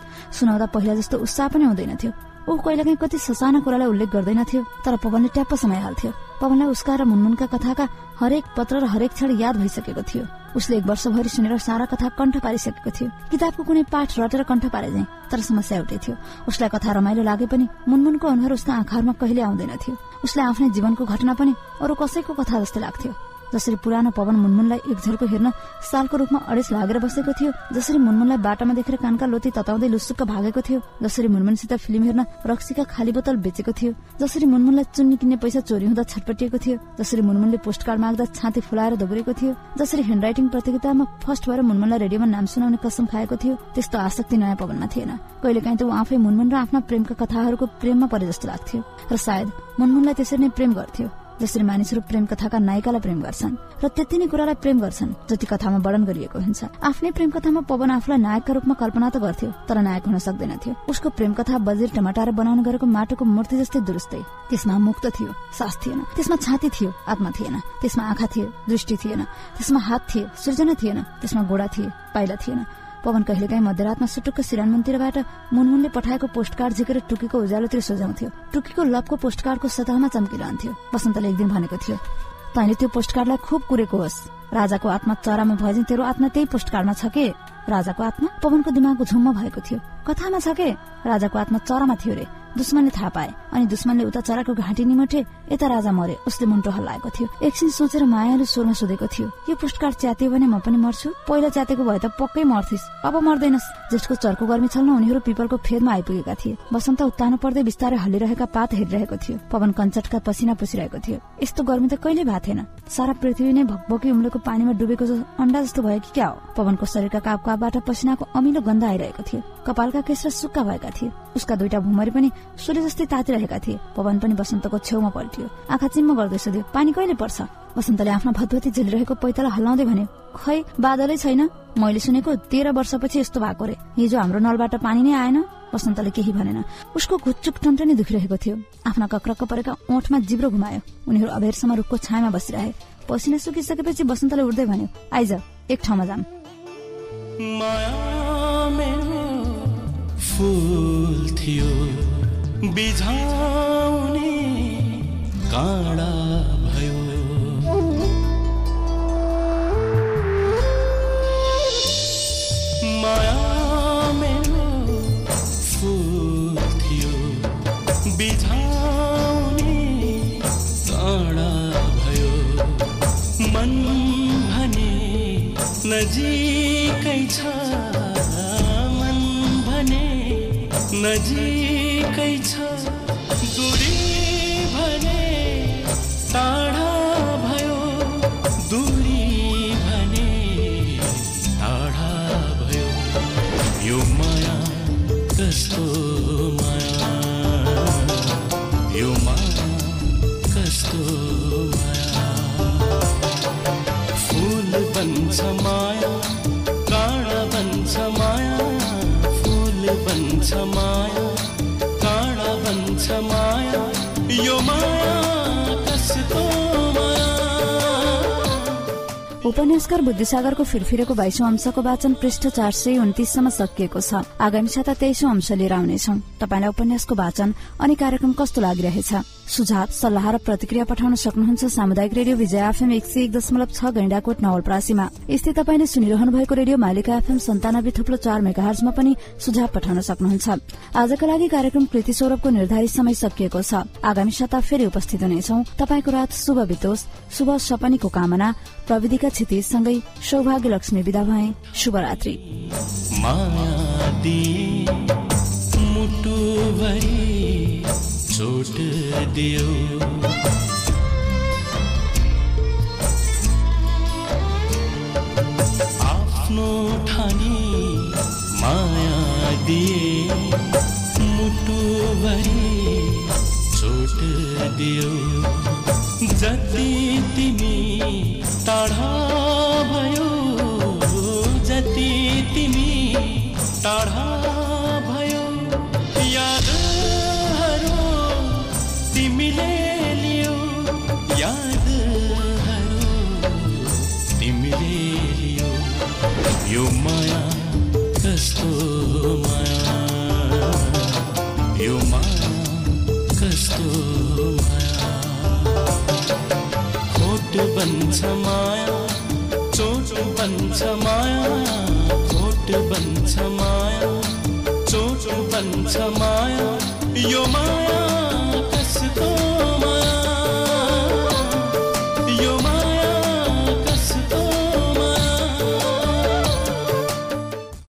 S1: सुनाउँदा पहिला जस्तो उत्साह पनि हुँदैनथ्यो। ऊ कहिलेकाहीँ कति ससाना कुरालाई उल्लेख गर्दैनथ्यो, तर पवनले ट्याप्प समाइहाल्थ्यो। पवनलाई उसका र मुनमुनका कथाका हरेक पत्र र हरेक क्षण याद भइसकेको थियो। उसले 1 वर्षभरि सुनेर सारा कथा कण्ठ पारिसकेको थियो। किताबको कुनै पाठ रटेर कण्ठ पारे चाहिँ, तर समस्या एउटै थियो। उसलाई कथा रमाइलो लागे पनि मुनमुनको अनुहार उसका आँखाहरूमा कहिले आउँदैनथ्यो। उसलाई आफ्नै जीवनको घटना पनि अरू कसैको कथा जस्तै लाग्थ्यो। जसरी पुरानो पवन मुनमुनलाई एक झल्को हेर्न सालको रूपमा अडेस लागेर बसेको थियो, जसरी मुनमुनलाई बाटामा देखेर कानका लोती तताउँदै लुसुक्क भागेको थियो, जसरी मुनमुनसित फिल्म हेर्न रक्सीका खाली बोतल बेचेको थियो, जसरी मुनमुनलाई चुन्नी किन्ने पैसा चोरी हुँदा छटपटिएको थियो, जसरी मुनमुनले पोस्टकार्ड माग्दा छाती फुलाएर दगुरेको थियो, जसरी ह्यान्डराइटिङ प्रतियोगितामा फर्स्ट भएर मुनमुनलाई रेडियोमा नाम सुनाउने कसम खाएको थियो, त्यस्तो आसक्ति नयाँ पवनमा थिएन। कहिलेकाहीँ त ऊ आफै मुनमुन र आफ्ना प्रेमका कथाहरूको प्रेममा परे जस्तो लाग्थ्यो र सायद मुनमुनलाई त्यसरी नै प्रेम गर्थ्यो जसरी मानिसहरू प्रेम कथाका नायिकालाई प्रेम गर्छन् र त्यति नै कुरालाई प्रेम गर्छन् जति कथामा वर्णन गरिएको हुन्छ। आफ्नै प्रेम कथामा पवन आफूलाई नायकका रूपमा कल्पना त गर्थ्यो, तर नायक हुन सक्दैनथ्यो। उसको प्रेम कथा बजेर टमाटर बनाउन गरेको माटोको मूर्ति जस्तै दुरुस्तै। त्यसमा मुक्त थियो, सास थिएन। त्यसमा छाती थियो, आत्मा थिएन। त्यसमा आँखा थियो, दृष्टि थिएन। त्यसमा हात थिए, सृजना थिएन। त्यसमा गोडा थिए, पाइला थिएन। पवन कहिलेकाहीँ मध्यरातमा सुटुक्क सिरानमन्दिरबाट मुनमुनले पठाएको पोस्टकार्ड झिकेर टुकीको उज्यालोतिर सोझाउँथ्यो। टुकीको लपको पोस्टकार्डको सतहमा चम्किरहन्थ्यो। वसन्तले एक दिन भनेको थियो, तैँले त्यो पोस्टकार्डलाई खुब कुरेको होस्। राजाको आत्मा चरामा भएझै तेरो आत्मा त्यही पोस्टकार्डमा छ के? राजाको आत्मा? पवनको दिमागको झुम्म भएको थियो। कथामा छ के? राजाको आत्मा चरामा थियो रे। दुश्मनले थाहा पाए अनि दुश्मनले उता चराको घाँटी निमटे, यता राजा मरे। उसले मुन्टो हल्लाएको थियो। एकछिन सोचेर मायालु स्वरमा सोधेको थियो, यो पोस्टकार्ड च्यातियो भने म पनि मर्छु? पहिला च्यातेको भए त पक्कै मर्थिस्, अब मर्दैनस्। जेठको चर्को गर्मी छल्न उनीहरू पिपलको फेदमा आइपुगेका थिए। बसन्त उत्तानो पर्दै बिस्तारै हल्लिरहेका पात हेरिरहेको थियो। पवन कञ्चटका पसिना पुसिरहेको थियो। यस्तो गर्मी त कहिले भएको थिएन। सारा पृथ्वी नै भकभकी उम्लेको पानीमा डुबेको अन्डा जस्तो भयो कि क्या हो? पवनको शरीरका कापबाट पसिनाको अमिलो गन्ध आइरहेको थियो। कपालका केश सुक्का भएका थिए। उसका दुईटा भुमरी पनि सूर्य जस्तै तातिरहेका थिए। पवन पनि बसन्तको छेउमा पल्टियो। आँखा चिम्म गर्दै सोध्यो, पानी कहिले पर्छ? बसन्तले आफ्ना भतभती झेलिरहेको पैताला हल्लाउँदै भन्यो, खै बादलै छैन। मैले सुनेको 13 वर्षपछि यस्तो भएको रे। हिजो हाम्रो नलबाट पानी नै आएन। बसन्तले केही भनेन। उसको घुच्चुक टन्टनी दुखिरहेको थियो। आफ्ना कक्रक्क परेका ओठमा जिब्रो घुमायो। उनीहरू अबेरसम्म रुखको छायामा बसिरहे। पसिना सुकिसकेपछि बसन्तले उठ्दै भन्यो, आइज एक ठाउँमा जाम।
S2: फूल थियो बिझाउने काँडा भयो, माया मेरो फूल थियो बिझाउने काँडा भयो, मन भने नजिकै छ, नजिकै छ, दूरी भने टाढा भयो, दूरी भने टाढा भयो। यो माया कस्तो माया, यो माया कस्तो माया। फूल बन्छ माया, काँडा बन्छ माया, बन्छ माया, काँडा बन्छ माया, यो माया कस्तो माया।
S1: उपन्यासकार बुद्धिसागरको फिरफिरेको 22औं अंशको वाचन पृष्ठ 429 सम्म सकिएको छ। आगामी साता 23औं अंश लिएर आउनेछौं। तपाईलाई उपन्यासको वाचन अनि कार्यक्रम कस्तो लागिरहेछ? सुझाव, सल्लाह र प्रतिक्रिया पठाउन सक्नुहुन्छ सामुदायिक रेडियो विजय एफएम 101.6 गैंडाकोट नवलपरासीमा। यस्तै तपाईले सुनिरहनु भएको रेडियो मालिका एफएम 97.4 मेगाहर्जमा पनि सुझाव पठाउन सक्नुहुन्छ। आजका लागि कार्यक्रम कृति सौरभको निर्धारित समय सकिएको छ। आगामी साता फेरि उपस्थित हुनेछौं। तपाईको रात शुभ बितोस्, शुभ सपनीको कामना। प्रविधिका क्षितिजसँगै सौभाग्य लक्ष्मी विदा भए। शुभरात्रि।
S2: चोट दियो आफ्नो ठानी माया दिए, मुटुभरि चोट दियो। जति तिमी टाढा भयो, जति तिमी टाढा भयो, यादहरू तिमीले लियो, यादहरू तिमीले लियो। यो माया कस्तो माया। खोट बन्छ माया, चोट बन्छ माया, खोट बन्छ माया, चोट बन्छ माया, यो माया